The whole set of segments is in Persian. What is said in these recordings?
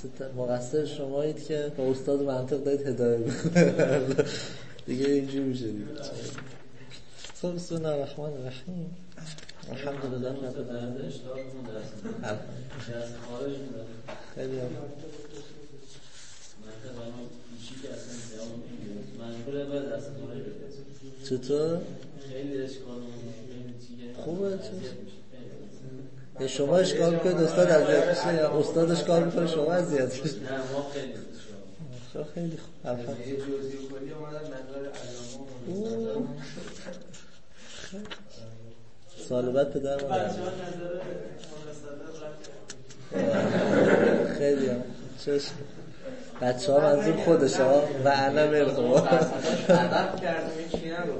مقصر شمایید که با استاد منطق دارید هدایت دیگه اینجوری میشه دیگه. خب بسم الله الرحمن الرحیم. الحمدلله رب العالمین. خیلی چطور؟ خوبه چه؟ شما اشکال کنید استاد اذیت میشه یا استاد اشکال میکنه شما اذیت میشه؟ نه ما خیلی خیلی خوب. یه جزئی کلی اومدن منظر علامه سال بعد پدر ما خیلی هم چشم بچه ها منظور خودش ها و انا میرخم عدب کردم هیچی نگو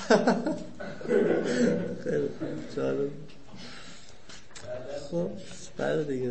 خیلی جالب. خب بعد دیگه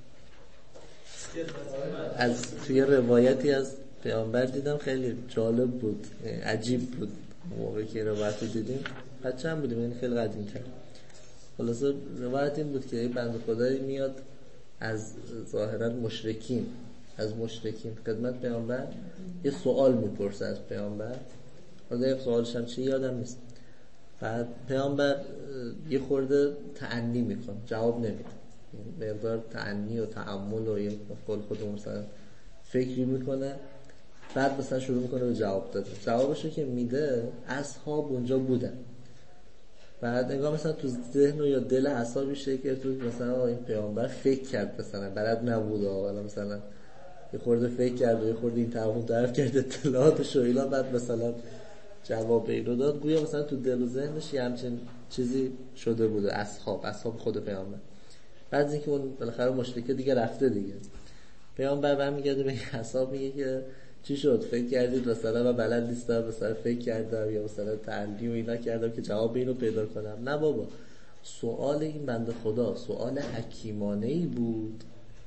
از توی روایتی از پیامبر دیدم خیلی جالب بود، عجیب بود موقعی که روایتی دیدیم. بچه هم بودیم، این خیلی قدیم تر. خلاصه روایت این بود که بنده خدایی میاد از ظاهرا مشرکین خدمت پیامبر یه سوال میپرسه از پیامبر. حالا یه سوالش هم چی یادم نیست. بعد پیامبر یه خورده تأنی میکنه، جواب نمیده، مقدار تأنی و تأمل و یه خودمون مثلا فکری میکنه. بعد مثلا شروع میکنه به جواب داده. جوابشو که میده اصحاب اونجا بودن. بعد انگار مثلا تو ذهن و یا دل اصحابی که تو مثلا این پیامبر فکر کرد، مثلا بلد نبود ولی مثلا یه خورده فکر کرد و یه خورده این طرف کرد اطلاعاتش و اینا، بعد مثلا جواب اینو داد. گویا مثلا تو دل و ذهنش یه همچین چیزی شده بوده. اصحاب خود پیامبر. بعد از اینکه اون بالاخره مشرکه دیگه رفته دیگه، پیامبر برمیگرده به اصحاب میگه که چی شد؟ فکر کردید مثلا من بلد نیستم، مثلا فکر کردم یا مثلا تعلیم و اینا کردم که جواب اینو پیدا کنم. نه بابا، سوال این بنده خدا سوال حکیمانه‌ای بود.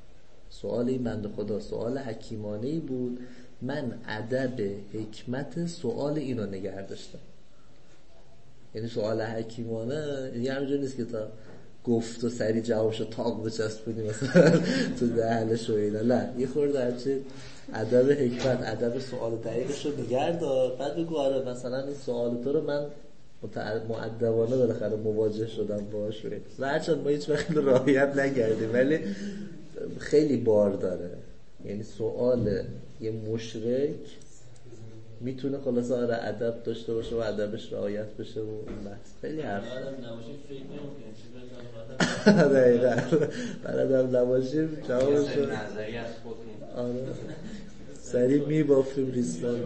سوال حکیمانه‌ای بود. من ادب حکمت سوال اینو نگه داشتم. یعنی سوال حکیمانه یعنی همینجور نیست که تا گفت و سری جوابشو تاق بچسبونی مثلا تو دهنش و اینا. نه، یه خورده هرچی ادب حکمت، ادب سوال دقیقش رو نگه دار. بعد بگو آره مثلا این سوال تو رو من مؤدبانه بالاخره مواجه شدم باهاش. و هرچند ما هیچ وقت رعایت نکردیم ولی خیلی بار داره. یعنی سوال یه مشرک میتونه خلاصه آره ادب داشته باشه و ادبش رعایت بشه و این بحث خیلی حرف دقیقا بلدم نباشیم جوابشو آره سریع میبافیم ریستان.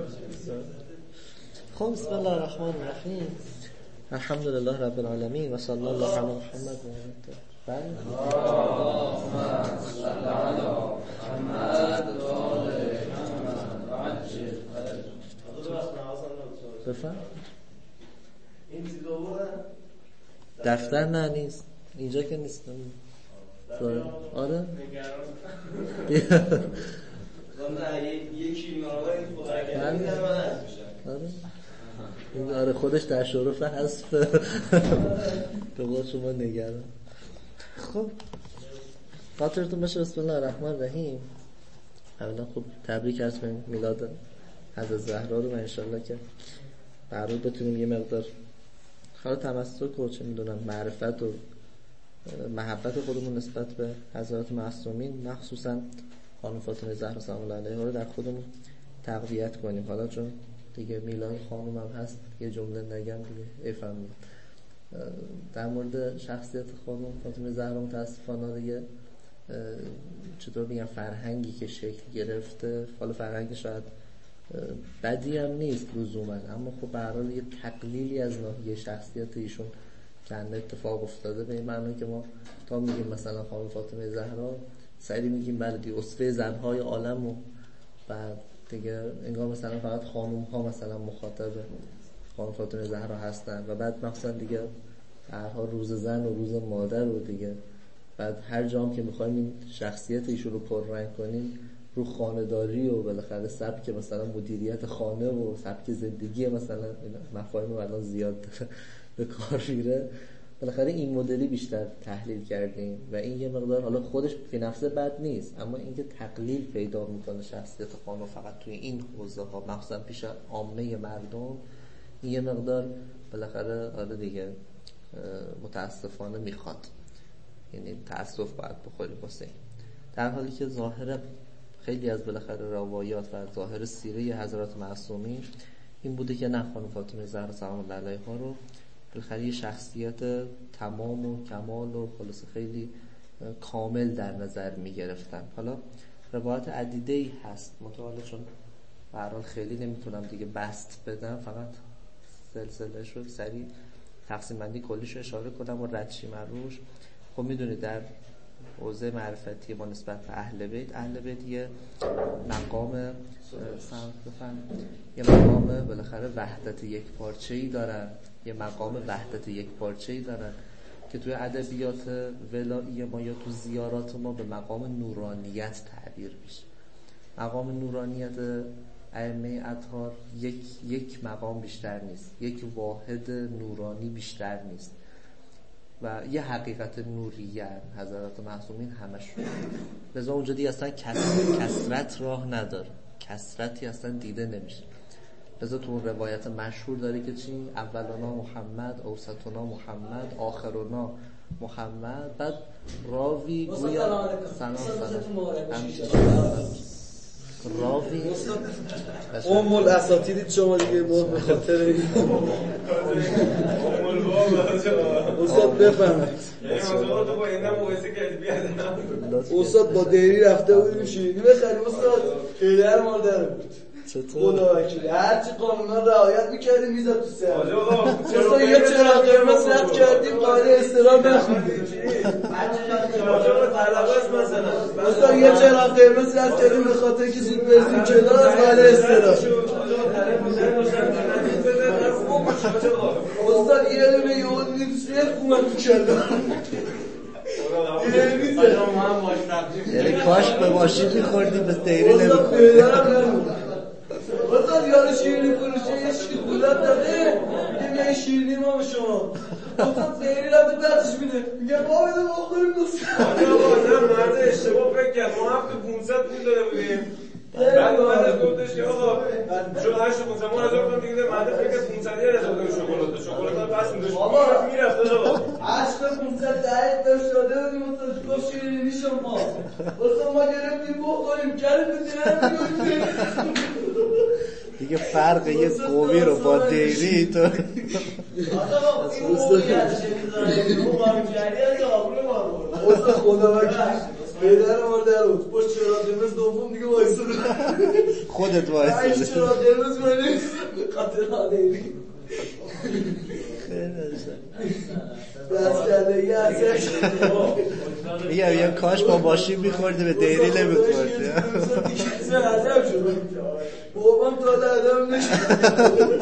خب بسم الله الرحمن الرحیم. الحمدلله رب العالمین و صلی الله علی محمد و آله. بفهم این دیدو دفتر نه نیست اینجا که نیستم. آره یکی ناراضی بود این آره خودش در شرف حذف به قول شما نگران. خب خاطرتون باشه بسم الله الرحمن الرحیم. اولا خب تبریک عرض کنیم میلاد حضرت زهرا رو و انشالله که قرار بتونیم یه مقدار خاله تمسک و چه میدونم معرفت و محبت خودمون نسبت به حضرات معصومین مخصوصا خانم فاطمه زهرا سلام الله علیها رو در خودمون تقویت کنیم. حالا چون دیگه میلاد خانم هم هست یه جمله نگم دیگه افهمید. در مورد شخصیت خانم فاطمه زهرا متاسفانه دیگه چطور بگم فرهنگی که شکل گرفته، حالا فرهنگ شاید بدی هم نیست لزوما، اما خب به هر حال یه تقلیلی از ناحیه شخصیت ایشون چند اتفاق افتاده. به این معنی که ما تا میگیم مثلا خانم فاطمه زهرا سری میگیم بله دی اسوه زنهای عالم و بعد دیگه انگار مثلا فقط خانم ها مثلا مخاطب خانم فاطمه زهرا هستن و بعد مثلا دیگه هر حال روز زن و روز مادر و دیگه بعد هر جام که میخوایم این شخصیت ایشون رو پررنگ کنیم رو خانه‌داری و بالاخره سبک مثلا مدیریت خانه و سبک زندگی مثلا مفاهیم الان زیاد به کار میره بالاخره این مدلی بیشتر تحلیل کردیم و این یه مقدار حالا خودش فی نفسه بد نیست، اما اینکه تقلیل پیدا میکنه شخصیت خانم فقط توی این حوزه ها مخصوصا پیش عامه مردم، این یه مقدار بالاخره حالا دیگه متاسفانه میخواد، یعنی تأسف باید بخوریم واسه این. در حالی که ظاهر خیلی از بالاخره روایات و ظاهر سیره حضرات معصومین این بوده که نه، خانم فاطمه زهرا سلام الله علیها رو بالاخره یه شخصیت تمام و کمال و خلاص خیلی کامل در نظر می گرفتن. حالا روایات عدیده‌ای هست متعالی، چون به هر حال خیلی نمیتونم دیگه بست بدم، فقط سلسله‌اش رو سریع تقسیم بندی کلیش رو اشاره کنم و ردشی مروش. خب میدونید در حوزه معرفتی ما نسبت به اهل بیت یه مقام یه مقام بالاخره وحدت یک پارچه‌ای دارن، یه مقام وحدت یک پارچه‌ای دارن که توی ادبیات ولایی ما یا تو زیارات ما به مقام نورانیت تعبیر میشه. مقام نورانیت ائمه اطهار یک مقام بیشتر نیست، یک واحد نورانی بیشتر نیست و یه حقیقت نوریه حضرات معصومین همشون. لذا اونجا دیگه اصلا کسرت راه نداره، کسرتی اصلا دیده نمیشه. لذا تو اون روایت مشهور داره که چی؟ اولنا محمد، اوسطنا محمد، آخرنا محمد. بعد راوی گویا سلام راوی ام الاساتید شما دیگه به خاطر استاد بفهمید استاد با دیری رفته بودیم شیرینی بخریم استاد خیلی هر مادر بود خدا وکیلی هرچی قانونا رعایت میکردیم میزد تو سر استاد یه چراغ قرمز رد کردیم قاعده استرام نخوندیم استاد یه چراغ قرمز رد کردیم به خاطر که زود برسیم کلاس قاعده استرام استاد یه دونه یهود دیدیم سیخ اومد تو کلا یعنی کاش به ماشین میخوردیم به دیری نمیخوردیم. استاد یارو شیرینی فروشه یه شکلات داده میگه این شیرینی ما به شما استاد دیری رفته دستش میده میگه ما بده بخوریم دوست آقا مرد اشتباه فکر کرد، ما هفته 500 پول داده بودیم بعد اومد گفتش که آقا شو 8500 ما 1000 تومان دیگه مرد فکر کرد 500 شکلات رو پس می‌داشت میرفت آقا 8500 دقیق داشت داده بودیم استاد گفت شیرینی شما استاد ما گرفتیم بخوریم کردیم دیگه دیگه فرق یه قومی رو با دیری تو استاد خدا وکیلی پدر مادر بود پشت چراغ قرمز دوم دیگه وایساد خودت وایسادی چراغ قرمز منی خاطر دیری بس کرده یه اصلا میگم یه کاش با ماشین میخوردی به دیری نمیخوردی دیگه عذب شد بابام تا عدم نشد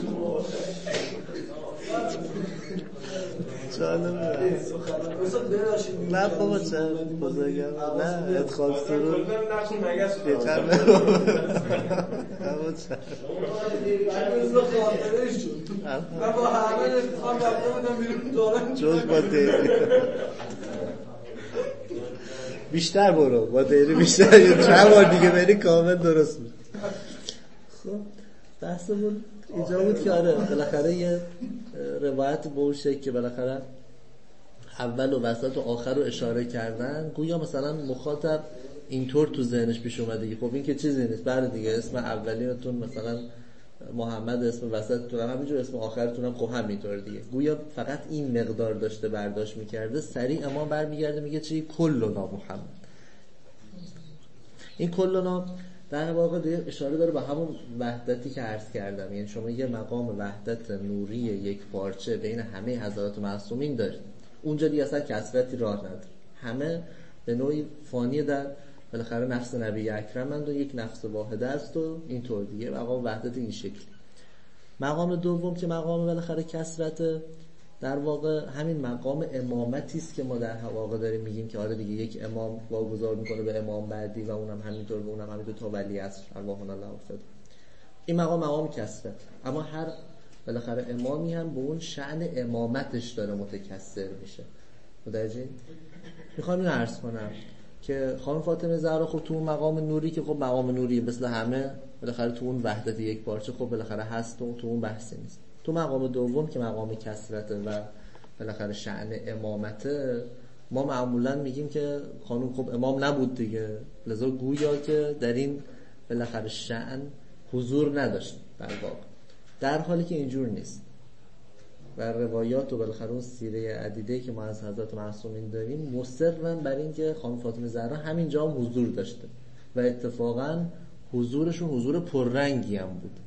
نه بابا چه بزرگم نه ادخال سرور من با همه اتخام رفته بودم بیرون دارم جز با دیری بیشتر برو با دیری بیشتر چند بار دیگه بری کامل درست بود. خب بحثمون اینجا بود که آره بالاخره یه روایت باشه که بالاخره اول و وسط و آخر رو اشاره کردن، گویا مثلا مخاطب اینطور تو ذهنش پیش اومده که خب این که چیزی نیست، بعد دیگه اسم اولیتون مثلا محمد، اسم وسطتون هم همینجور، اسم آخرتون هم خب همینطور دیگه، گویا فقط این مقدار داشته برداشت میکرده. سریع اما برمیگرده میگه چی؟ کلنا محمد. این کلنا در واقع دیگه اشاره داره به همون وحدتی که عرض کردم، یعنی شما یه مقام وحدت نوری یک پارچه بین همه حضرات معصومین دارید، اونجا دیگه اصلا کسرتی راه نداره، همه به نوعی فانی در بالاخره نفس نبی اکرمند و یک نفس واحده است و اینطور دیگه مقام وحدت این شکلی. مقام دوم که مقام بالاخره کسرت، در واقع همین مقام امامتی است که ما در واقع داریم میگیم که آره دیگه یک امام واگذار میکنه به امام بعدی و اونم همینطور و اونم همینطور تا ولی عصر اللهم الله افتاد. این مقام کسرت، اما هر بالاخره امامی هم به اون شأن امامتش داره متکثر میشه. متوجه؟ میخوام این عرض کنم که خانم فاطمه زهرا خب تو اون مقام نوری که خب مقام نوری مثل همه بالاخره تو اون وحدت یک پارچه خب بالاخره هست و تو اون بحثی نیست. تو مقام دوم که مقام کثرته و بالاخره شأن امامته، ما معمولا میگیم که خانم خب امام نبود دیگه، لذا گویا که در این بالاخره شأن حضور نداشت در واقع، در حالی که اینجور نیست. و روایات و بالاخره اون سیره عدیده که ما از حضرت معصومین داریم مصرن بر این که خانم فاطمه زهرا همینجا هم حضور داشته و اتفاقا حضورشون حضور پررنگی هم بود.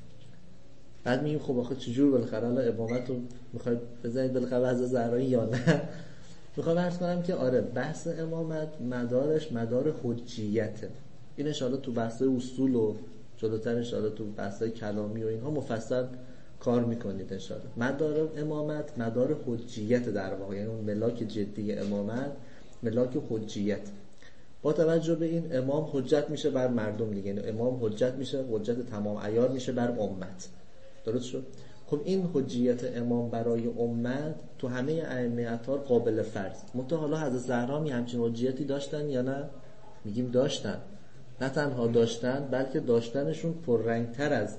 بعد میگیم خب آخه چجور بالاخره الان امامت رو میخواید بزنید بالاخره حضرت زهرایی یا نه؟ میخوام عرض کنم که آره بحث امامت مدارش مدار حجیته. این انشاءالله تو بحث اصول و جلوتر انشاءالله تو بحث کلامی و اینها مفصل کار میکنید انشاءالله. مدار امامت مدار حجیت در واقع، یعنی اون ملاک جدی امامت ملاک حجیت. با توجه به این امام حجت میشه بر مردم دیگه، یعنی امام حجت میشه، حجت تمام عیار میشه بر امت. درست شد؟ خب این حجیت امام برای امت تو همه ائمه اطهار قابل فرض. منتها حالا حضرت زهرا می همچین حجیتی داشتن یا نه؟ میگیم داشتن. نه تنها داشتن بلکه داشتنشون پررنگتر از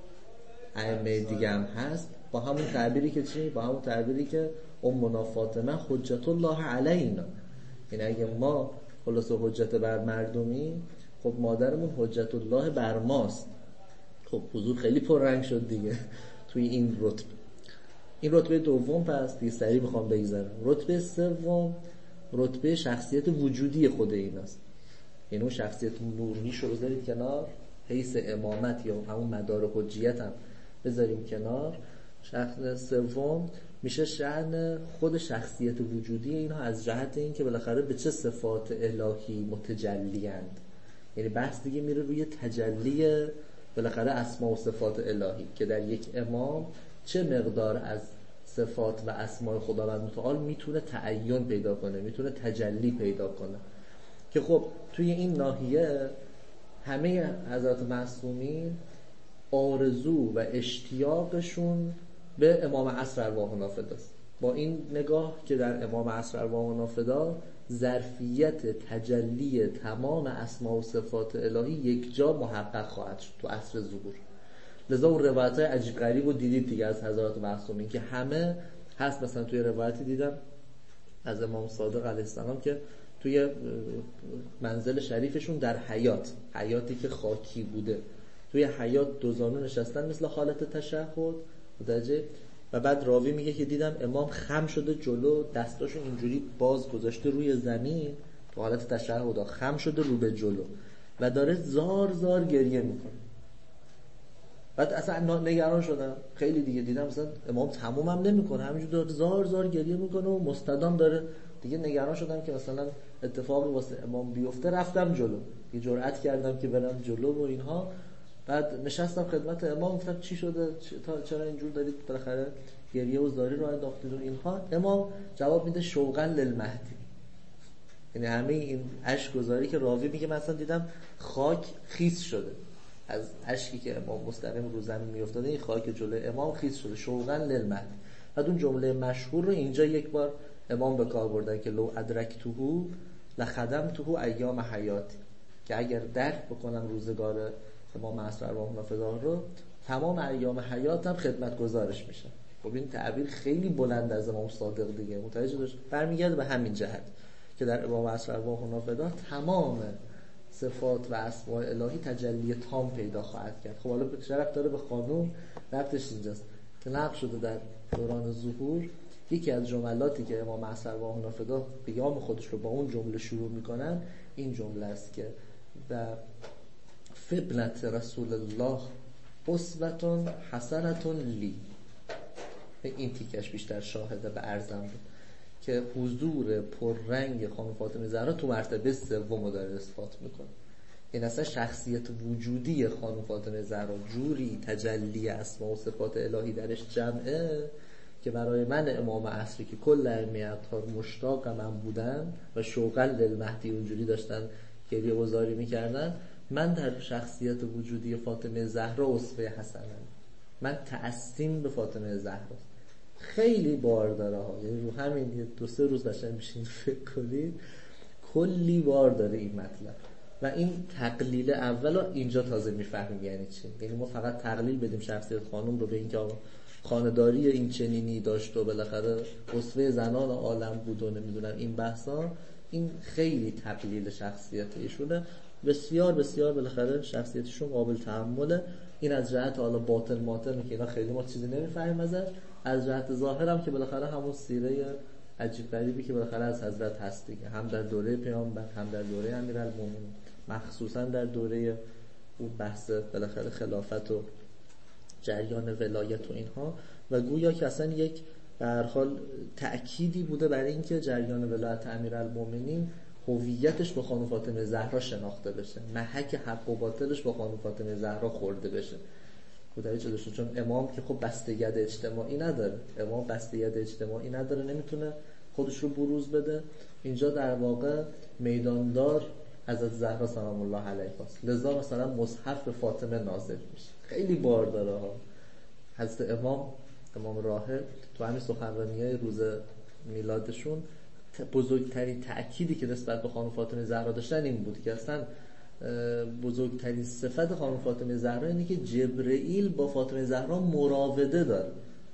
ائمه دیگه هم هست، با همون تعبیری که چی؟ با همون تعبیری که امنا فاطمه حجت الله علینا. یعنی اگه ما خلاص حجت بر مردمی، خب مادرمون حجت الله بر ماست. خب حضور خیلی پررنگ شد دیگه توی این رتبه. این رتبه دوم پس دیگه سریع میخوام بگذارم. رتبه سوم رتبه شخصیت وجودی خود ایناست. یعنی اون شخصیت نوریش رو بذارید کنار، حیث امامت یا همون مدار حجیت هم بذاریم کنار. شخص سوم میشه شأن خود شخصیت وجودی اینها از جهت این که بالاخره به چه صفات الهی متجلیند. یعنی بحث دیگه میره روی تجلی بالاخره اسما و صفات الهی که در یک امام چه مقدار از صفات و اسماء خداوند متعال میتونه تعین پیدا کنه، میتونه تجلی پیدا کنه. که خب توی این ناحیه همه حضرت معصومین آرزو و اشتیاقشون به امام عصر ارواحنا فداست. با این نگاه که در امام عصر ارواحنا فدا ظرفیت تجلی تمام اسماء و صفات الهی یک جا محقق خواهد شد تو عصر ظهور. لذا اون روایت‌های عجیب غریب رو دیدید دیگه از حضرات معصومین که همه هست. مثلا توی روایتی دیدم از امام صادق علیه السلام که توی منزل شریفشون در حیاتی که خاکی بوده، توی حیات دو زانو نشستن مثل حالت تشهد متوجه. و بعد راوی میگه که دیدم امام خم شده جلو، دستاشو اینجوری باز گذاشته روی زمین تو حالت تشهد، خم شده رو به جلو و داره زار زار گریه میکنه. بعد اصلا نگران شدم. خیلی دیگه دیدم مثلا امام تمومم نمیکنه، همینجوری داره زار زار گریه میکنه و مستدام داره. دیگه نگران شدم که مثلا اتفاقی واسه امام بیفته، رفتم جلو، یه جرأت کردم که برم جلو و اینها. بعد نشستم خدمت امام، گفتم چی شده، چرا اینجور دارید بالاخره گریه و زاری رو انداختید و اینها. امام جواب میده شوقا للمهدی. یعنی همه این اشک گذاری که راوی میگه مثلا دیدم خاک خیس شده از اشکی که امام مستقیم رو زمین میافتاده، این خاک جلوی امام خیس شده شوقا للمهدی. بعد اون جمله مشهور رو اینجا یک بار امام به کار بردن که لو ادرکته لخدمته ایام حیاتی، که اگر درک بکنم روزگار امام عصر ارواحنا فدا رو، تمام ایام حیاتم خدمتگزارش میشه. خب این تعبیر خیلی بلند از امام صادق دیگه، متوجه داشت برمیگرده به همین جهت که در امام عصر ارواحنا فدا تمام صفات و اسماء الهی تجلی تام پیدا خواهد کرد. خب حالا شرف داره به خانوم، ربطش اینجاست که نقل شده در دوران ظهور یکی از جملاتی که امام عصر ارواحنا فدا قیام خودش رو با اون جمله شروع میکنن این جمله است که و فبنت رسول الله اسوة حسنة لی. این تیکش بیشتر شاهده به عرضم بود که حضور پررنگ خانم فاطمه زهرا تو مرتبه سوم داره اثبات میکنه. این اصلا شخصیت وجودی خانم فاطمه زهرا جوری تجلی اسما و صفات الهی درش جمعه که برای من امام عصری که کل ائمه اطهار مشتاق من بودن و شوقا للمهدی اونجوری داشتن گریه گذاری میکردن، من در شخصیت وجودی فاطمه زهرا اسوه حسنم. من تعظیم به فاطمه زهرا خیلی بار داره ها، یعنی رو همین 2-3 روز قشنگ میشین فکر کنید کلی بار داره این مطلب. و این تقلیل اول اینجا تازه میفهمیم یعنی چی. یعنی ما فقط تقلیل بدیم شخصیت خانم رو به اینکه خانه‌داری این چنینی داشت و بالاخره اسوه زنان عالم بود و نمیدونم این بحثا، این خیلی تقلیل شخصیت ایشونه. بسیار بسیار بالاخره شخصیتشون قابل تحمله. این از جهت حالا باطن ماطنه که اینا خیلی ما چیزی نمیفهمیم ازش، از جهت ظاهرم که بالاخره همون سیره عجیب غریبی که بالاخره از حضرت هست دیگه، هم در دوره پیامبر هم در دوره امیرالمومنین، مخصوصا در دوره اون بحث بالاخره خلافت و جریان ولایت و اینها، و گویا که اصلا یک به هر حال تأکیدی بوده برای اینکه جریان ولایت امیرالمومنین هویتش با خانم فاطمه زهرا شناخته بشه، محک حق و باطلش با خانم فاطمه زهرا خورده بشه. متوجه شده؟ چون امام که خب بستگی اجتماعی نداره، امام بستگی اجتماعی نداره، نمیتونه خودش رو بروز بده. اینجا در واقع میداندار حضرت زهرا سلام الله علیها است، لذا مثلا مصحف به فاطمه نازل میشه. خیلی بار داره ها. حضرت امام راهب تو همین سخنرانی‌های روز میلادشون بزرگترین تأکیدی که نسبت به خانم فاطمه زهرا داشتن این بود که اصلا بزرگترین صفت خانم فاطمه زهرا اینه که جبرئیل با فاطمه زهرا مراوده داره.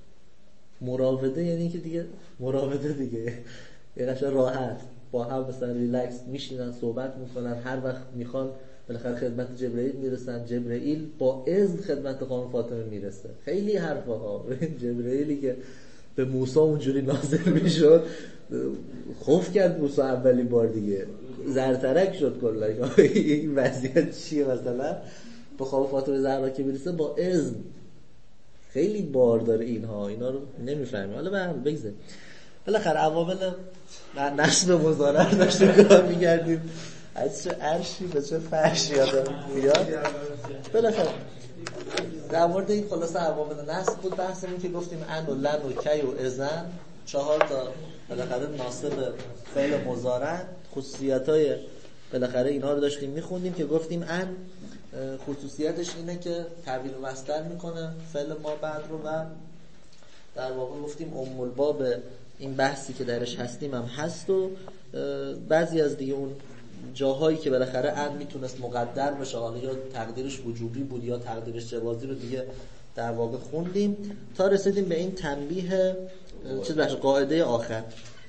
مراوده یعنی که دیگه مراوده دیگه یه قشنگ راحت با هم مثلا ریلکس میشینن صحبت میکنن، هر وقت میخوان بالاخره خدمت جبرئیل میرسن، جبرئیل با اذن خدمت خانم فاطمه میرسه. خیلی حرفا ها. جبرئیلی که به موسی اونجوری نازل میشد خوف کرد موسی اولین بار دیگه، زرترک شد کلا. این وضعیت چیه؟ مثلا با خانم فاطمه زهرا که میرسه با اذن. خیلی بار داره اینها، اینا رو نمیفهمیم. حالا بگذاریم بالاخره عوامل نصب مزارع داشتیم کار میگردیم، از چه عرشی به چه فرشی آدم میاد. بالاخره در مورد این خلاصه عوامل نصب بود بحثمون که گفتیم ان و لن و کی و اذن، 4 تا بالاخره ناصب فعل مضارع، خصوصیت‌های بالاخره اینها رو داشتیم میخوندیم که گفتیم ان خصوصیتش اینه که تحویل مصدر میکنه فعل ما بعد رو، و در واقع گفتیم ام الباب این بحثی که درش هستیم هم هست، و بعضی از دیگه اون جاهایی که بالاخره ان میتونست مقدر بشه، حالا یا تقدیرش وجوبی بود یا تقدیرش جوازی رو دیگه در واقع خوندیم تا رسیدیم به این تنبیه قاعده آخر.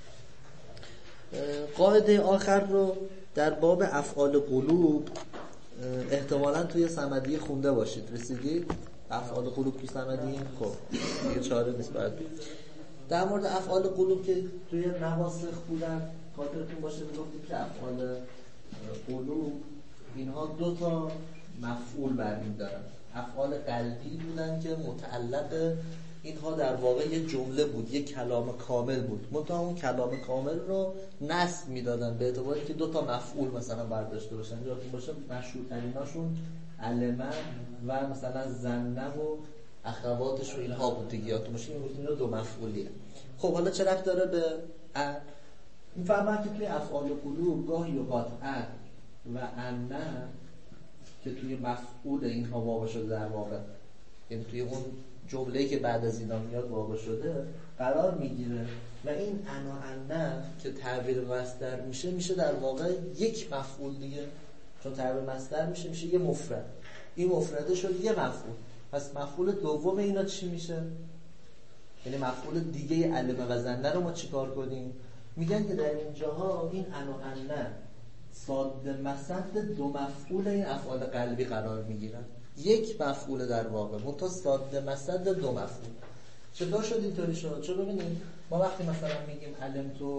قاعده آخر رو در باب افعال قلوب احتمالاً توی صمدی خونده باشید. رسیدید؟ افعال قلوب توی صمدی؟ خب دیگه چاره نیست. باید در مورد افعال قلوب که توی نواسخ بودن خاطرتون باشه میگفتیم که افعال قلوب اینها 2 تا مفعول برمی‌دارن. افعال قلبی بودن که متعلق اینها در واقع یه جمله بود، یه کلام کامل بود، منتها اون کلام کامل رو نصب میدادن به اعتباری که 2 تا مفعول مثلا برداشته باشن. یادتون باشه مشهورتریناشون علمه و مثلا زنه و اخواتش و اینها بود دیگه. یادتون باشه میگفتیم اینا 2 مفعولیه. خب حالا چه ربطی داره به میفهمن که توی افعال قلوب گاهی اوقات و انه که توی مفعول اینها واقع شده در واقع، یعنی توی اون جمله‌ای که بعد از اینا میاد واقع شده قرار میگیره، و این انه که تحویل مصدر میشه در واقع یک مفعول دیگه، چون تحویل مصدر میشه یه مفرد. این مفرده شد یه مفعول. پس مفعول دوم اینا چی میشه؟ یعنی مفعول دیگه علمه و زنه رو ما چیکار کنیم؟ میگن که در اینجاها این انه صاد مصد 2 مفعول این افعال قلبی قرار میگیرن. یک مفعول در واقع منتها صاد مصد 2 مفعول. چطور شد اینطوری شد؟ چون ببینید ما وقتی مثلا میگیم علمتو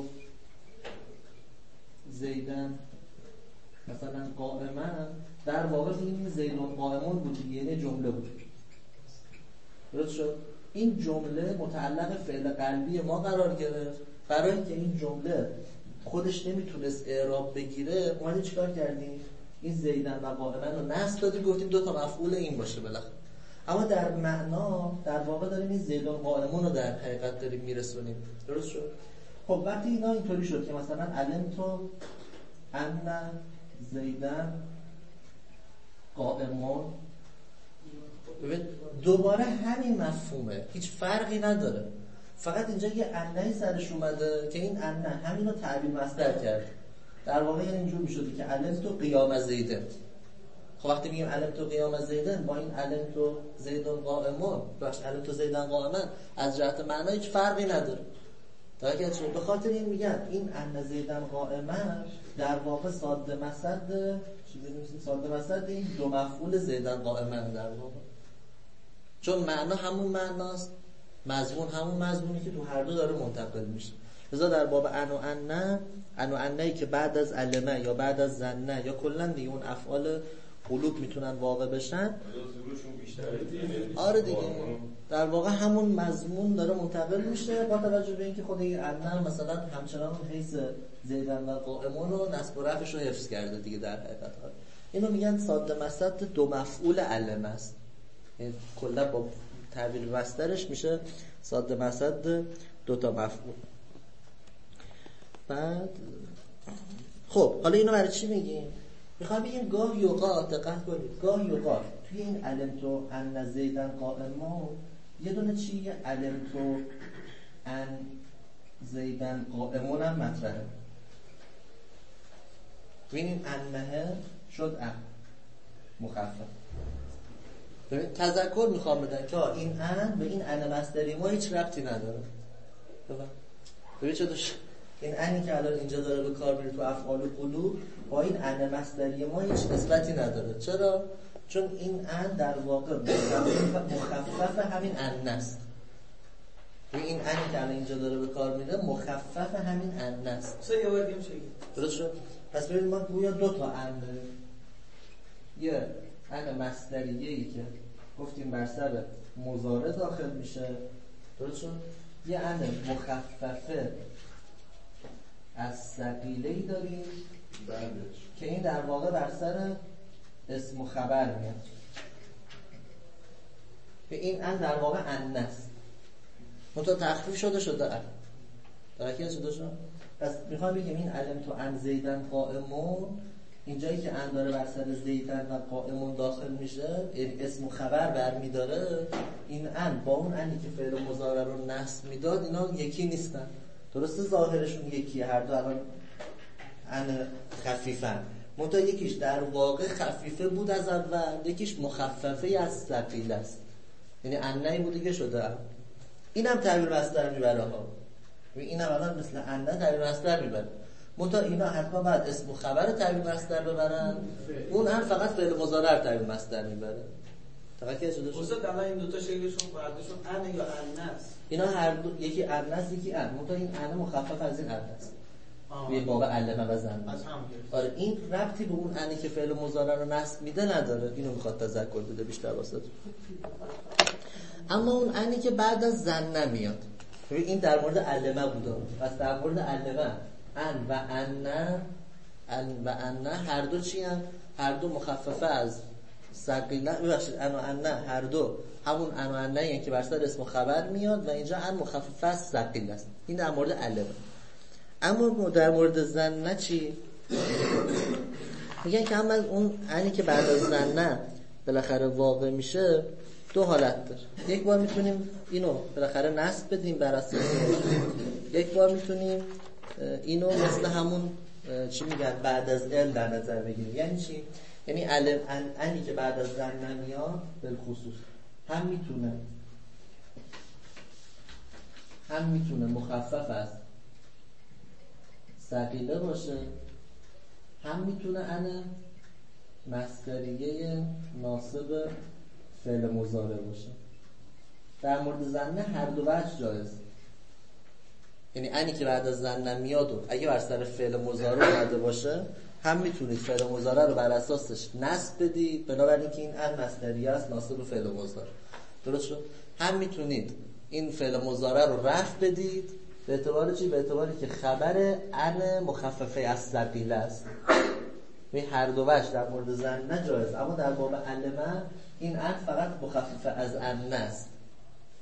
زیدن مثلا قائمن، در واقع میگیم زیدون قائمون بود، یعنی جمله بود. درست شد؟ این جمله متعلق فعل قلبی ما قرار گرفت. برای اینکه این جمله خودش نمیتونست اعراب بگیره اومدیم چیکار کردیم؟ این زیدن و قائمن رو نصب دادیم، گفتیم 2 تا مفعول این باشه بالاخره. اما در معنا در واقع داریم این زیدون قائمون رو در حقیقت داریم میرسونیم. درست شد؟ خب وقتی اینا اینطوری شد که مثلا علمتو ان زیدن قائمون، ببین دوباره همین مفهومه، هیچ فرقی نداره، فقط اینجا یه انهی سرش اومده که این انه همینو تعبیر مصدر کرد. در واقع اینجور میشد که علم تو قیام زیدن. خب وقتی میگیم علم تو قیام زیدن با این علم تو زیدن قائمون باش علم تو زیدن قائمن از جهت معنا هیچ فرقی نداره. درکه چون به خاطر این میگن این ان زیدن قائمن در واقع ساده مصدر این دو مفعول زیدن قائمن در واقع، چون معنا همون معناست، مضمون همون مضمونی که تو هر دو داره منتقل میشه. لذا در باب ان و انه‌ای که بعد از علمه یا بعد از ظنه یا کلا دیگه اون افعال قلوب میتونن واقع بشن، آره دیگه در واقع همون مضمون داره منتقل میشه، با توجه به اینکه خود این ان مثلا همچنان حیث زیدن و قائمون رو نصب و رفعش رو حفظ کرده دیگه. در حقیقت اینو میگن ساده مصدر دو مفعول علم است، کلا با تعبیر مصدرش میشه ساده مصدر دو تا مفعول. بعد خب حالا اینو برای چی میگیم؟ میخوام بگیم گاه یوقات، دقت کنید، گاه یوقات توی این علم تو ان زیدن قائمون یه دونه چی علم تو ان زیدن قائمون هم مطرحه. ببینید انه شد ان مخفف. ببین تذکر میخوام بدن که این ان به این ان مصدری ما هیچ ربطی نداره. ببین چه دوش این انی که الان اینجا داره به کار میره تو افعال قلوب با این ان مصدری ما هیچ نسبتی نداره. چرا؟ چون این ان در واقع مخفف همین ان است. این انی که الان اینجا داره به کار میره مخفف همین ان است. یه بار دیگه میشه درست شد؟ پس ببین ما گویا دو تا ان داریم، یه ان مصدریه‌ای که گفتیم بر سر مضارع داخل میشه، درست شد؟ یه ان مخففه از ثقیله‌ای داریم که این در واقع بر سر اسم و خبر میاد. این ان در واقع ان است، منتها تخفیف شده ان. درکه شده شد؟ پس میخوام بگم این علم تو ان زیدن قائمون، اینجایی که ان داره بر سر زیدن و قائمون داخل میشه، یعنی اسم و خبر برمیداره، این ان با اون انی که فعل مضارع رو نصب میداد اینا یکی نیستن. درسته ظاهرشون یکیه، هر دو الان ان خفیفن، منتها یکیش در واقع خفیفه بود از اول، یکیش مخففه از ثقیل است، یعنی انهی بوده که شده. اینم تعبیر مصدر میبره ها، اینم الان مثل انه تعبیر مصدر میبره، منتها اینا حتما بعد اسم و خبر تعبیر مصدر ببرن، اون ان فقط فعل مضارع تعبیر مصدر میبره. توجه شده؟ استاد الان این دو تا شکلشون فردشون ان یا ان است. اینا هر دو یکی ان است یکی ان، منتها این ان مخفف از این ان است. به باب علمه و ظن. آره این ربطی به اون انی که فعل مضارع رو نصب میده نداره. اینو میخواد تذکر بده بیشتر واسه. اما اون انی که بعد از ظن میاد، ببین این در مورد علمه بوده، پس در مورد علمه ان و ان هر دو چی ان؟ هر دو مخففه از ثقیله. ببخشید ان و ان هر دو همون ان و انه یعنی که بر سر اسم و خبر میاد و اینجا ان مخففه از ثقیل است. این در مورد علمه. اما در مورد ظن چی؟ میگن که هم اون انی که بعد از ظن بالاخره واقع میشه دو حالت داره. یک بار میتونیم اینو بالاخره نصب بدیم بر اساس، یک بار میتونیم اینو مثل همون چی میگن بعد از ال در نظر بگیریم. یعنی چی؟ یعنی علم انی که بعد از ظن میاد بالخصوص هم میتونه مخفف است ثقیله باشه، هم میتونه ان مصدریه ناصب فعل مضارع باشه. در مورد ظن هر دو وجه جایز، یعنی انی که بعد از ظن میاد و اگه بر سر فعل مضارع اومده باشه هم میتونید فعل مضارع رو بر اساسش نصب بدید، بنابراین که این ان مصدریه است ناصب فعل مضارع، درست شد؟ هم میتونید این فعل مضارع رو رفع بدید به اعتبار چی؟ به اعتباری که خبر ان مخففه از ثقیله است. به هر دو وجه در مورد ظن نجایز، اما در باب علمه این ان فقط مخففه از ان است.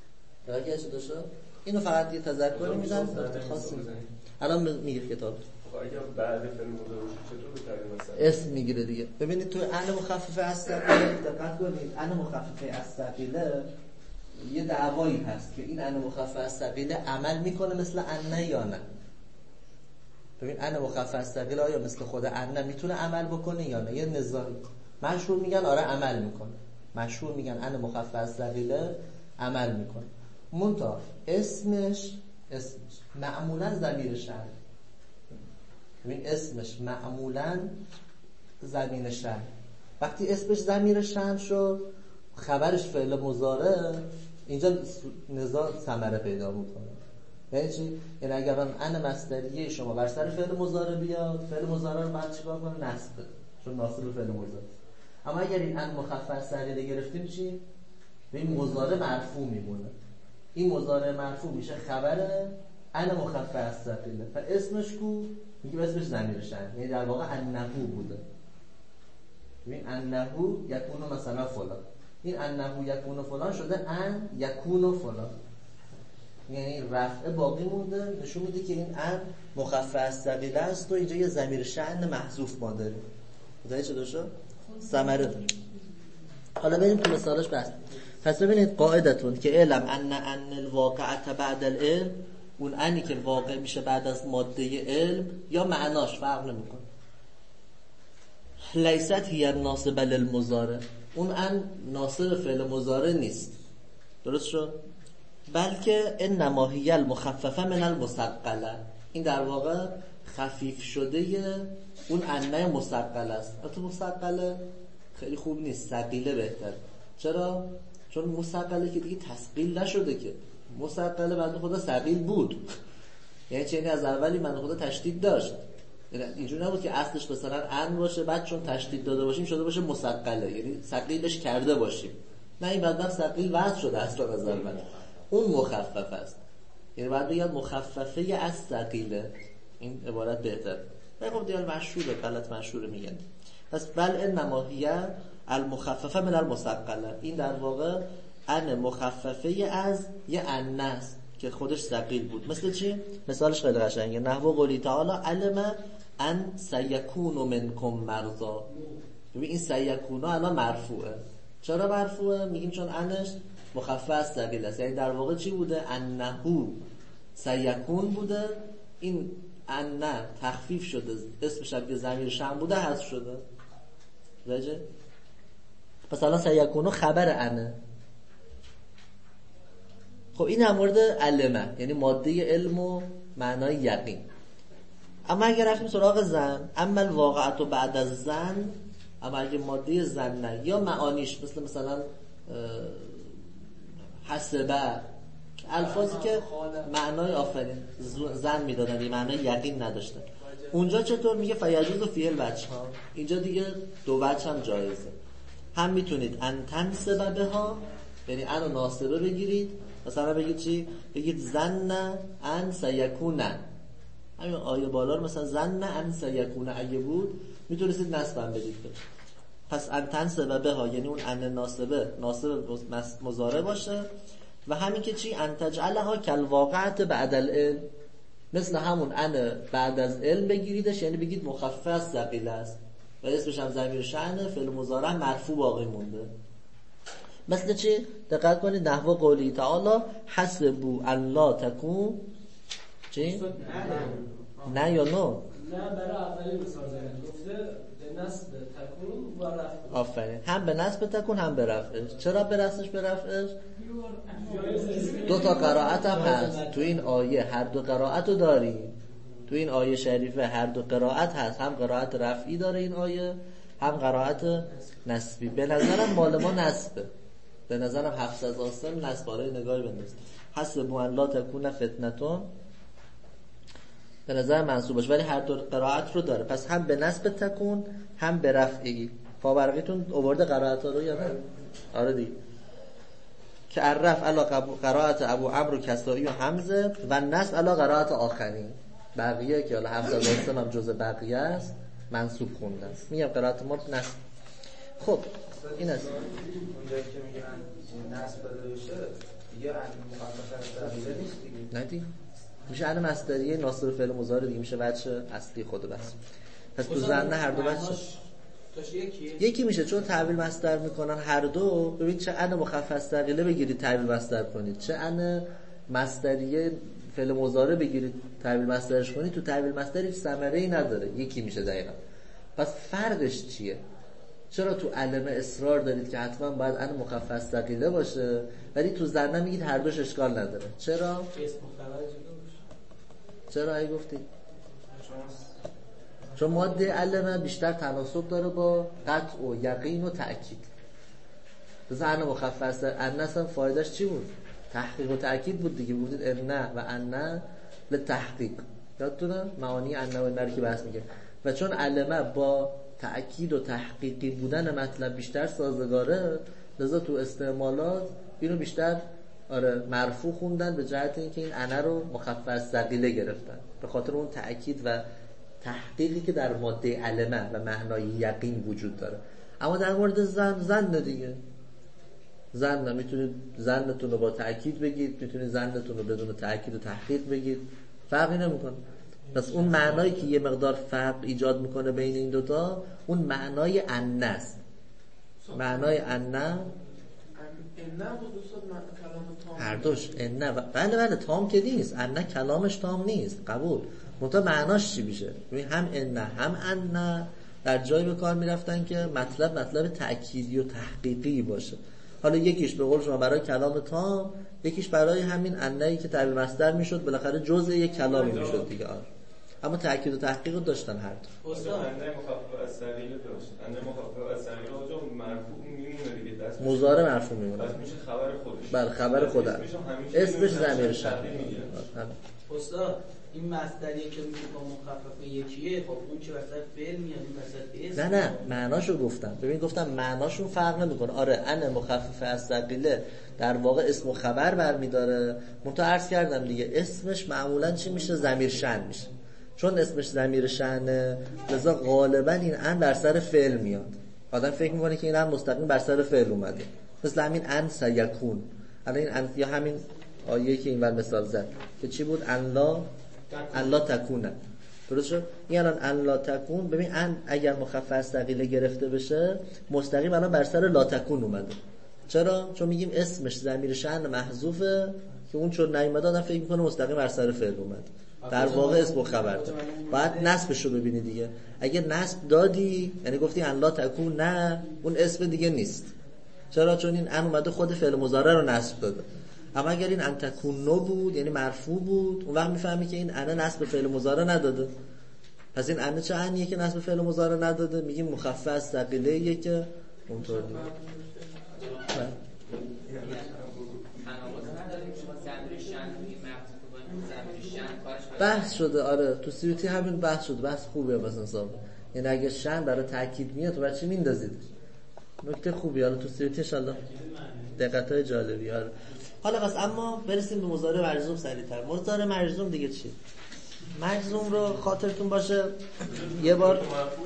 درکه شده شد؟ اینو فقط یه تذکری میدم خاصی. الان میگه کتاب اگه بعد فعل مضارع باشه چطور بتریم مثلا اسم میگیره دیگه. ببینید تو ان مخففه الثقیله دقت کنید، ان مخففه الثقیله یه دعوایی هست که این ان مخففه الثقیله عمل میکنه مثل ان یا نه. ببین ان مخفف الثقیل آیا مثل خود ان میتونه عمل بکنه یا نه؟ یه نظامی. مشهور میگن آره عمل میکنه، مشهور میگن ان مخفف الثقیل عمل میکنه. منتها اسمش معمولا ضمیر شأن. ببین اسمش معمولا ضمیر شأن. وقتی اسمش ضمیر شأن شد خبرش فعل مضارع، اینجا نزاع ثمره پیدا میکنه. یعنی چی؟ یعنی اگر ان مصدریه شما بر سر فعل مضارع بیاد، فعل مضارع رو بعد چیکار کنه؟ نصب، چون ناصب فعل مضارع. اما اگر این ان مخفف الثقیل گرفتیم چی؟ این مضارع مرفوع میمونه. این مضارع مرفوع میشه خبر ان مخفف الثقیل. و اسمش کو؟ میگیم اسمش ضمیر شأن، یعنی در واقع انه بوده. ببین انه یکون مثلا فلان، این انه یکون فلان شده ان یکون فلان، یعنی رفعه باقی مونده، نشون میده که این ان مخفف الثقیل است و اینجا یه ضمیر شأن محذوف ما داریم. متوجه چه شد؟ ثمره داره. حالا بریم تو مثالش بحث. پس ببینید قاعدتون که علم ان الواقعه بعد العلم، اون انی که واقع میشه بعد از ماده علم یا معناش فرق نمیکنه. لیست هی الناصب للمضارع، اون ان ناصب فعل مضارع نیست، درست شد؟ بلکه انما هی المخففه من المثقله، این در واقع خفیف شده اون انه مثقل است. البته مثقله خیلی خوب نیست، ثقیله بهتر. چرا؟ چون مثقله که دیگه تثقیل نشده، که مثقله بنده خدا ثقیل بود. یعنی چه؟ از اولی بنده خدا تشدید داشت، اینجوری نبود که اصلش مثلا ان باشه بعد چون تشدید داده باشیم شده باشه مثقله، یعنی ثقیلش کرده باشیم. نه، این بعدا ثقیل وضع شده اصلا از اول، اون مخفف است. یعنی بعد بگید مخففه از ثقیله، این عبارت بهتر. خب دیگه مشهوره، غلط مشهوره میگن. پس بل انما هی المخففه من المثقله، این در واقع ان مخففه از یه ان است که خودش ثقیل بود. مثل چی؟ مثالش خیلی قشنگه. نحو قولی تعالی علم ان سیکون منکم مرضی. ببین این سیکون الان مرفوعه. چرا مرفوعه؟ میگیم چون انش مخفف از ثقیل است. یعنی در واقع چی بوده؟ انه سیکون بوده، این انه تخفیف شده، اسمش هم که ضمیر شأن بوده حذف شده. راجع پس الان سیکونو خبر انه. خب این هم مورد علمه، یعنی ماده علم و معنای یقین. اما اگر رفتیم سراغ زن، اما الواقعت و بعد از زن، اما اگر ماده زن نه یا معانیش مثلا حسبه، الفاظی که معنای آفرین زن میدادن یه معنای یقین نداشتن، اونجا چطور میگه فیجوز فیه الوجه ها؟ اینجا دیگه دو وجه هم جایزه. هم میتونید ان تنصب بها، یعنی ان و ناصبه بگیرید، مثلا بگید چی؟ بگید زن ان سیکون، همین آیه بالا رو مثلا زن ان سیکون اگه بود میتونستید نصب بدید. پس ان تنصب بها یعنی اون ان ناصبه ناصب مضارع باشه، و همین که چی؟ ان تجعلها کالواقعت بعد العلم، مثل همون ان بعد از علم بگیریدش، یعنی بگید مخفف از ثقیل است و اسمش هم ضمیر شأن، فعل مضارع مرفوع باقی مونده. مثل چی؟ دقت کنید نحو قولی تعالی حسبوا ان لا تکون چی؟ نه یا نو؟ نه، برای اولی مثال زدن گفته به نصب تکون و رفع. آفرین، هم به نصب تکون هم به رفعش. چرا به نصبش به رفعش؟ دو تا قرائت هم هست تو این آیه، هر دو قرائت رو داریم تو این آیه شریفه، هر دو قرائت هست، هم قرائت رفعی داره این آیه، هم قرائت نصبی. به نظرم مال ما نصبه، به نظرم حفظ از آسم نصب. برای نگاهی بندازید حسبوا ان لا تکون فتنتون، به نظر منصوب باشه، ولی هر دو قرائت رو داره. پس هم به نصب تکون هم به رفعی. فابرقیتون آورده قرائت ها رو یا نه؟ آره دیگه. که الرفع علی قرائت ابو عمرو کسایی و حمزه و نصب علی قرائت آخرین. بقیه که حالا حفظ از آسم هم جزء بقیه است منصوب خوندن. میگم قرائت ما نصب. خب این است. اونجایی که میگن نصب داده بشه دیگه ان مخفف از ثقیله نیست دیگه. نه دیگه. میشه ان مصدریه ناصب فعل مضارع دیگه، میشه وجه اصلی خود بس. پس تو ظن هر دو وجه یکی میشه، چون تعویل مصدر میکنن هر دو. ببین چه ان مخفف ثقیله بگیرید تعویل مصدر کنید، چه ان مصدریه فعل مضارع بگیرید تعویل مصدرش کنید، تو تعویل مصدر هیچ ثمره‌ای نداره، یکی میشه دقیقاً. پس فرقش چیه؟ چرا تو علمه اصرار دارید که حتما باید ان مخفف ثقیله باشه، ولی تو ظن میگید هر دوش اشکال نداره؟ چرا؟ چرا ای گفتید؟ چون ماده علمه بیشتر تناسب داره با قطع و یقین و تأکید. ان مخفف ان اصلا فایدهش چی بود؟ تحقیق و تأکید بود دیگه. بودید ان و ان لتحقیق، یادتونه معانی ان و ان که بحث میگه. و چون علمه با تأکید و تحقیقی بودن مطلب بیشتر سازگاره، لذا تو استعمالات اینو بیشتر مرفوع خوندن به جهت اینکه این ان رو مخفف ثقیله گرفتن، به خاطر اون تأکید و تحقیقی که در ماده علمه و معنای یقین وجود داره. اما در مورد زن دیگه، زن میتونید زنتون رو با تأکید بگید، میتونید زنتون رو بدون تأکید و تحقیق بگید، فرقی نمیکنه. پس اون معنایی که یه مقدار فرق ایجاد میکنه بین این دوتا، اون معنای ان است. معنای ان هر دوش ان بله تام که نیست، ان کلامش تام نیست، قبول. منتها معناش چی میشه؟ هم ان هم ان در جای به کار میرفتن که مطلب تأکیدی و تحقیقی باشه. حالا یکیش به قول شما برای کلام تام، یکیش برای همین انایی که تعبیر مصدر میشد، بالاخره جزء یک کلامی میشد دیگه. اما تأکید و تحقیق رو داشتن هر دو. استاد ان مخفف از ثقیله داشت. ان مخفف از ثقیله اونجا مرفوع میمونه دیگه، دست مضارع مرفوع میمونه. بس میشه خبر خودش. بله خبر خودش. اسمش ضمیر شرط. استاد این مصدریه که میگه با مخفف یکیه، خب اون که وسط فعل میاد این وسط اسم. نه معناشو گفتم. ببین گفتم معناشون فرق نمیکنه. آره ان مخفف از ثقیله در واقع اسم و خبر برمیداره. منتها عرض کردم دیگه اسمش معمولا چی میشه؟ ضمیر شأن میشه. چون اسمش ضمیر شأنه، لذا غالبا این ان بر سر فعل میاد. آدم فکر میکنه که این ان مستقیم بر سر فعل اومده. مثل همین ان سیکون. الان این ان یا همین آیه که اینور مثال زد که چی بود؟ ان لا تکونه. درست شد؟ این الان ان لا تکون. ببین ان اگر مخفف ثقیله گرفته بشه، مستقیم الان بر سر لا تکون اومده. چرا؟ چون میگیم اسمش ضمیر شأن محذوفه که اون چون نیومده آدم فکر میکنه مستقیم بر سر فعل اومد. در واقع اسم و خبر باید نصبش رو ببینی دیگه. اگه نصب دادی یعنی گفتی ان لا تکون، نه اون اسم دیگه نیست. چرا؟ چون این ان اومده خود فعل مضارع رو نصب داده. اما اگر این ان تکون نو بود یعنی مرفوع بود، اون وقت میفهمی که این ان نصب فعل مضارع نداده. پس این ان چه انیه که نصب فعل مضارع نداده؟ میگیم مخفف ثقیله که اونطور نیست. بحث شده. آره تو سیوتی همین بحث شده. بحث خوبه مثلا صاحب. یعنی اگه شأن برای تاکید میاد تو بچه میندازید. نکته خوبی. حالا تو سیوتی ان شاء الله دقتای جالبی. حالا بس اما برسیم به مضارع مجزوم سریع‌تر. مضارع مجزوم دیگه چی؟ مجزوم رو خاطرتون باشه یه بار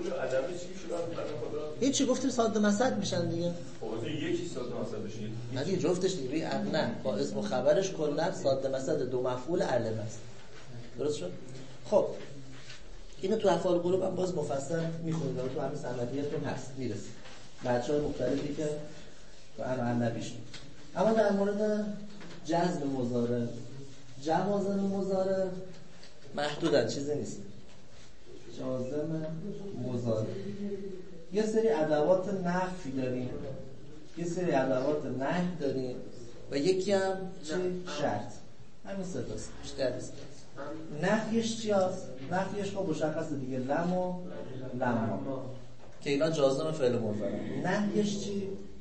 هیچی گفتیم ساده مسد میشن دیگه. یکی ساده مسد بشین. نه دیگه جفتش دیگه. نه با اسم و خبرش کلا ساده مسد دو مفعول علم است. درست شد؟ خب اینو تو افعال قلوب هم باز مفصل میخونید، تو همین سندیتون هست میرسید بچه‌های مختلفی که تو الان نبیشید. اما در مورد جزم مضارع، جوازم مضارع محدودن، چیزی نیست. جازم مضارع یه سری ادوات نفی داریم، یه سری ادوات نهی داریم و یکی هم شرط. همین سه تاست، بیشتر نیست. نفیش چی هست؟ نفیش خب مشخصه دیگه، لم و لما که اینا جازم فعل مضارع. نهیش چی؟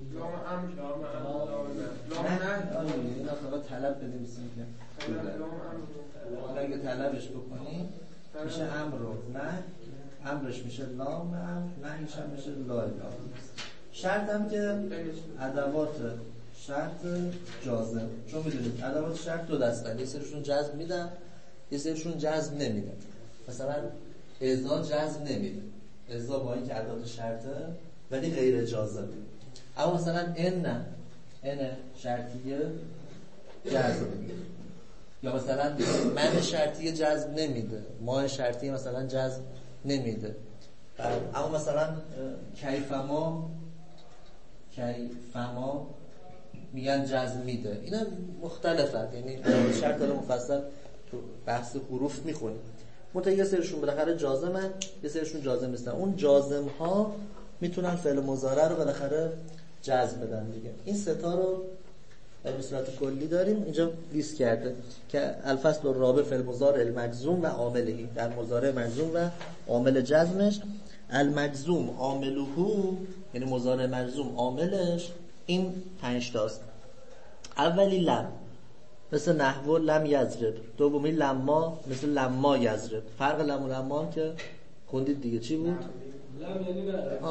اینا فقط طلب بنویسیم که حالا اگه طلبش بکنیم میشه امر و نه، امرش میشه لام، نهیش هم میشه لا لام. شرط هم که ادوات شرط جازم، چون میدونید ادوات شرط دو دستن، یه سریشون جزم میدن یه سریشون جزم نمیدن. مثلا اذا جزم نمیده، اذا با این که ادوات شرطه ولی غیر جازم. اما مثلا ان شرطیه جزم میده، یا مثلا من شرطی جذب نمیده، ما شرطی مثلا جذب نمیده. اما مثلا کیفما میگن جذب میده. اینا مختلفه، یعنی شرط رو مفصل تو بحث حروف میخونیم. منتها یه سرشون بالاخره جازمن، یه سرشون جازم نیستن. اون جازم ها میتونن فعل مضارع رو بالاخره جذب بدن دیگه. این سه تا رو به صورت کلی داریم اینجا لیست کرده که الفصل الرابع فی المضارع المجزوم و عامله. در مضارع مجزوم و عامل جزمش. المجزوم عامله، یعنی مضارع مجزوم عاملش این 5 تاست. اولی لم، مثل نحو لم یضرب. دومی لما، مثل لما یضرب. فرق لم و لما که خوندید دیگه چی بود؟ لم یعنی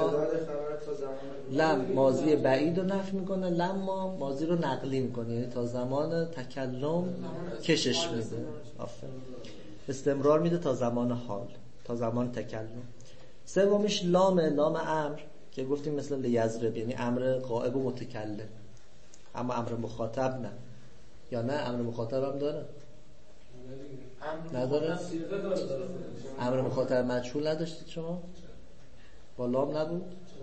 لم ماضی بعید رو نفی میکنه، لما ماضی رو نقلی میکنه، یعنی تا زمان تکلم کشش میده. استمرار میده تا زمان حال، تا زمان تکلم. سومیش لام امر که گفتیم مثل لیضرب، یعنی امر غائب و متکلم. اما امر مخاطب نه. یا نه امر مخاطب هم داره؟ نداره؟ امر مخاطب مجهول نداشتید شما؟ با لام نبود؟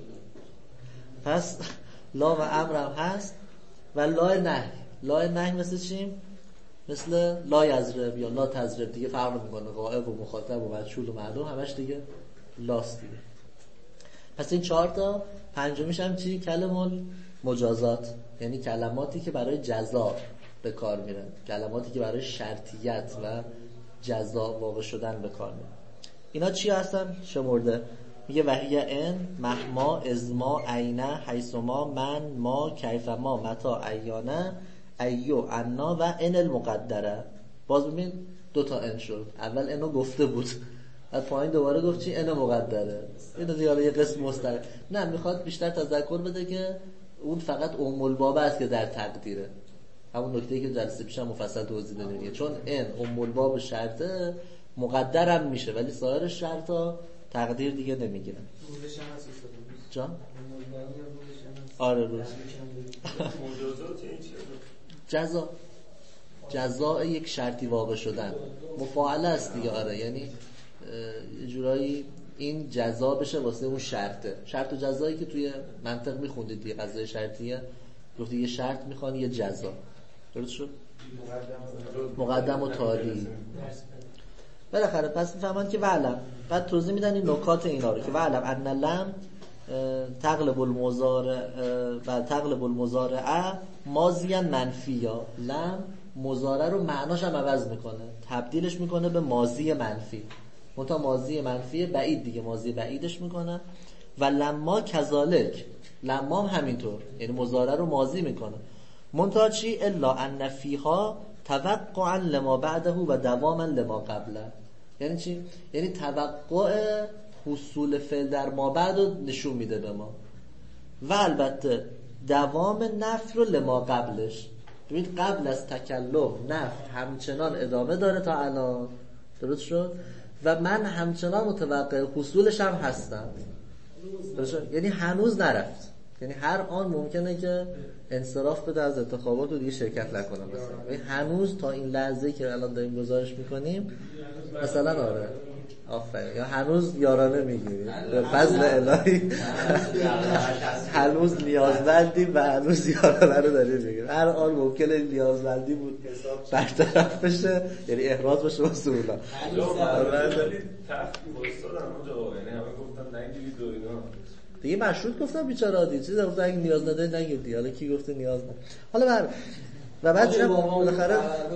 پس لا و امر هم هست. و لا نهی مثل چیم؟ مثل لا یضرب یا لا تضرب دیگه فرق میکنه. غائب و مخاطب و مجهول و معلوم همش دیگه لاست دیگه. پس این 4 تا. پنجمیش هم چی؟ کلمه مجازات، یعنی کلماتی که برای جزا به کار میرن، کلماتی که برای شرطیت و جزا واقع شدن به کار میرن. اینا چی هستن؟ شمرده. میگه وحی ان، مهما، ازما، عینه، حیثما، من، ما، کیفما، متا، ایانه، ایو، انا و ان المقدره. باز ببین 2 تا ان شد. اول انو گفته بود، بعد پایین دوباره گفت چی؟ ان مقدره. اینو دیگه یه قسم مستقل. نه، میخواد بیشتر تذکر بده که اون فقط ام الباب است که در تقدیره. همون نکته‌ای که جلسه پیشم مفصل توضیح دادیم، چون ان ام الباب شرطه مقدرم میشه، ولی سایر شرطا تقدیر دیگه نمیگیرن. جان؟ آره روز جزا یک شرطی واقع شدن مفاعله است دیگه. آره، یعنی یه جورایی این جزا بشه واسه اون شرطه. شرط و جزایی که توی منطق میخوندید دیگه، قضیه شرطیه، گفتی یه شرط میخوان یه جزا. درست شد؟ مقدم و تالی. بالاخره پس میفهمن که وعلم، بعد توضیح میدن این نکات اینا رو که وعلم ان لم تغلب المضارع ماضیا منفیا. لم مضارع رو معناش هم عوض میکنه، تبدیلش میکنه به ماضی منفی. منتها ماضی منفی بعید دیگه، ماضی بعیدش میکنه. و لما کذالک، لما هم همینطور، یعنی مضارع رو ماضی میکنه. منتها چی؟ الا ان فیها توقعا لما بعده و دواما لما قبله. یعنی چی؟ یعنی توقع حصول فعل در ما بعد رو نشون میده به ما، و البته دوام نفی رو لما قبلش. ببینید قبل از تکلم نفی همچنان ادامه داره تا الان، درست شد؟ و من همچنان متوقع حصولش هم هستم، درست شد؟ یعنی هنوز نرفت، یعنی هر آن ممکنه که انصراف بده از انتخابات و دیگه شرکت نکنم مثلا. یعنی هنوز تا این لحظه‌ای که الان داریم گزارش میکنیم مثلا، آره آفرین، یا هنوز یارانه میگیریم به فضل الهی، هنوز نیازمندیم و هنوز یارانه رو داریم میگیریم. هر آن ممکنه نیازمندی بود برطرف بشه، یعنی احراز بشه واسه اونا. دیگه مشروط گفتم بیچاره عادی چیز گفتن اگه نیاز نداری نگیردی. حالا کی گفته نیاز نداری؟ حالا و بعد دیدم بالاخره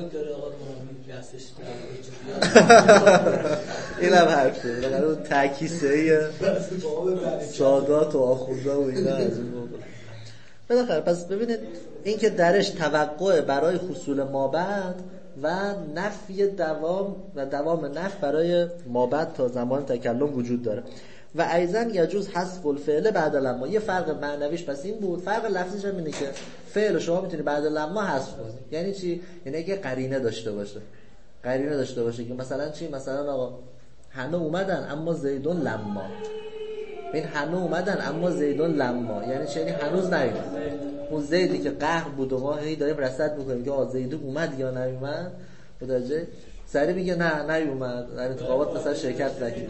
اینم حرفه، بالاخره اون تعکیسه سادات و آخوندا و اینا از اون بود. بالاخره پس ببینید این که درش توقع برای حصول مابعد و نفی دوام و دوام نفی برای مابعد تا زمان تکلم وجود داره. و ایضا یجوز حذف الفعل بعد لما. یه فرق معنویش پس این بود. فرق لفظیش هم اینه که فعل شما میتونی بعد لما حذف کنی. یعنی چی؟ یعنی اگه قرینه داشته باشه که مثلا چی؟ مثلا آقا همه اومدن اما زیدون لما. این همه اومدن اما زیدون لما یعنی چی؟ یعنی هنوز نیومد. اون زیدی که قهر بود و ما هی داریم رصد میکنیم که آقا زید اومد یا نیومد، متوجه؟ سری میگه نه نیومد، در انتخابات مثلا شرکت نکرد.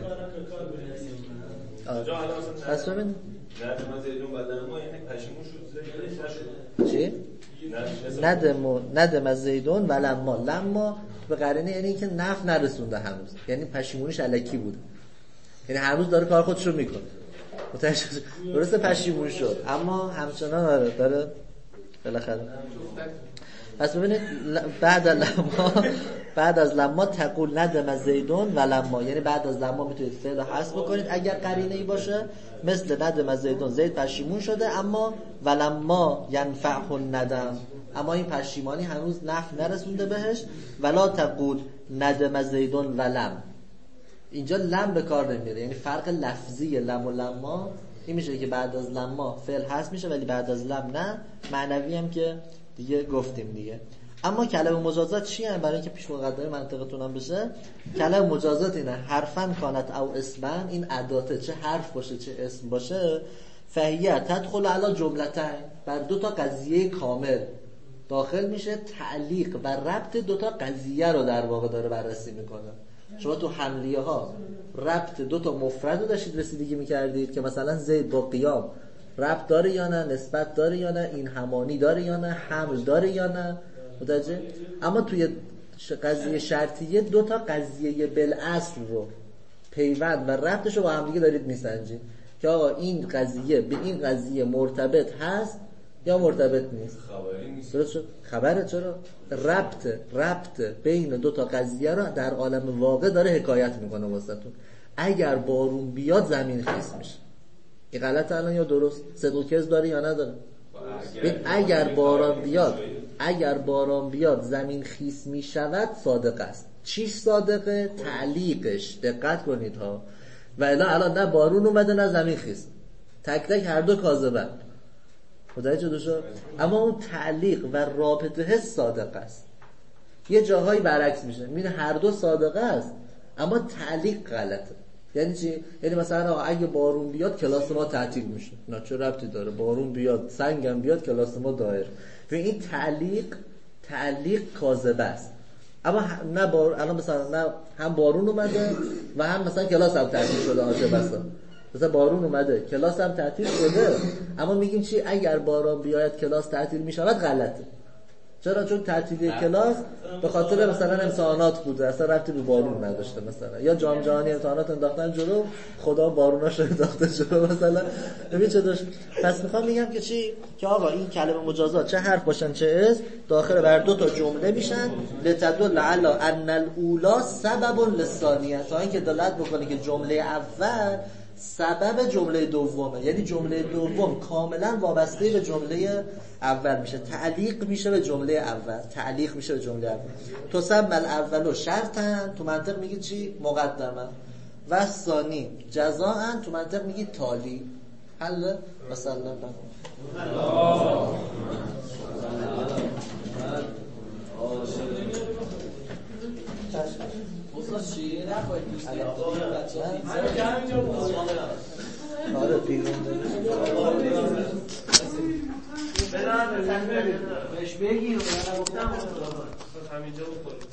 پس ببین ندم زیدون بدن ما یعنی پشیمون شد چی؟ ندم از زیدون ولما، لما به قرینه یعنی اینکه نفع نرسونده هنوز، یعنی پشیمونیش الکی بود، یعنی هنوز داره کار خودش رو میکنه. درسته پشیمون شد اما همچنان داره بالاخره. پس ببینید بعد از لما تقول ندم از زیدون و لما، یعنی بعد از لما میتونید فعل حذف بکنید اگر قرینه ای باشه، مثل ندم از زیدون، زید پشیمون شده اما ولما ینفعه الندم، اما این پشیمانی هنوز نفع نرسونده بهش. ولا تقول ندم از زیدون ولم، اینجا لم به کار نمیره، یعنی فرق لفظی لم و لما این میشه که بعد از لما فعل حذف میشه ولی بعد از لم نه. معنوی هم که دیگه گفتیم دیگه. اما کلمه مجازات چی هم؟ برای اینکه پیش مقدمه منطقتون هم بشه، کلمه مجازات اینه حرفاً کانت او اسمن، این اداته چه حرف باشه چه اسم باشه، فهیه تدخل علی جملتین، بر دو تا قضیه کامل داخل میشه، تعلیق و ربط دو تا قضیه رو در واقع داره بررسی میکنه. شما تو حملیه ها ربط دو تا مفرد رو داشتید رسیدگی میکردید که مثلا زید با قیام ربط داره یا نه، نسبت داره یا نه، این همانی داره یا نه، حمل داره یا نه، متوجه؟ اما توی قضیه شرطیه دو تا قضیه بالاصل رو پیوند و ربطش رو با هم دیگه دارید میسنجید که آقا این قضیه به این قضیه مرتبط هست یا مرتبط نیست. درست شد؟ خبره. چرا؟ ربط بین دو تا قضیه رو در عالم واقع داره حکایت میکنه واسهتون. اگر بارون بیاد زمین خیس میشه. این غلط الان یا درست؟ صدق و کذب داره یا نداره؟ اگر باران بیاد زمین خیس میشود صادق است. چیش صادقه؟ تعلیقش. دقت کنید ها. و الان نه بارون اومده نه زمین خیس، تک تک هر دو کاذبن. متوجه شد؟ اما اون تعلیق و رابطه صادق است. یه جاهایی برعکس میشه، میبینه هر دو صادقه است اما تعلیق غلطه. یعنی چی؟ یعنی مثلا اگه بارون بیاد کلاس ما تعطیل میشه. نه چه ربطی داره؟ بارون بیاد سنگم بیاد کلاس ما دایر. این تعلیق کاذب است. اما نه الان مثلا نه هم بارون اومده و هم مثلا کلاس هم تعطیل شده. مثلا بارون اومده کلاس هم تعطیل شده اما میگیم چی؟ اگر باران بیاید کلاس تعطیل میشود غلطه. چرا؟ چون تعطیلی کلاس به خاطر مثلا امتحانات بوده، اصلا ربطی به بارون نداشته. مثلا یا جام جهانی امتحانات انداختن جلو، خدا باروناشو انداخته جلو مثلا. ببین چه داشت. پس میخوام میگم که چی؟ که آقا این کلمه مجازات چه حرف باشن چه اسم داخل بر دو تا جمله میشن، لتدل علی ان الاولی سبب للثانیه، تا اینکه دلالت بکنه که جمله اول سبب جمله دومه، یعنی جمله دوم کاملا وابسته به جمله اول میشه، تعلیق میشه به جمله اول. تسمى الاول شرطا، تو منطق میگی چی؟ مقدما. و ثانی جزاء، تو منطق میگی تالی. حل مثلا آره پیرون بهش بگیر. من گفتم همینجا بخور.